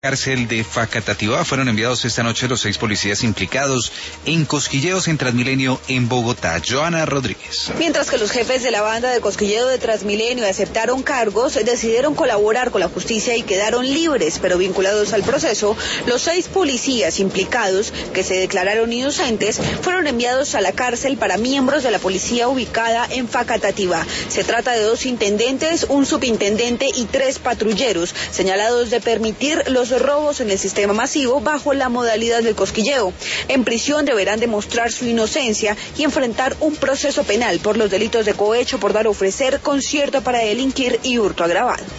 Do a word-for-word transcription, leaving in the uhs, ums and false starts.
Cárcel de Facatativá fueron enviados esta noche los seis policías implicados en cosquilleos en Transmilenio en Bogotá. Joana Rodríguez. Mientras que los jefes de la banda de cosquilleo de Transmilenio aceptaron cargos, decidieron colaborar con la justicia y quedaron libres, pero vinculados al proceso, los seis policías implicados, que se declararon inocentes, fueron enviados a la cárcel para miembros de la policía ubicada en Facatativá. Se trata de dos intendentes, un subintendente y tres patrulleros, señalados de permitir los robos en el sistema masivo bajo la modalidad del cosquilleo. En prisión deberán demostrar su inocencia y enfrentar un proceso penal por los delitos de cohecho por dar a ofrecer, concierto para delinquir y hurto agravado.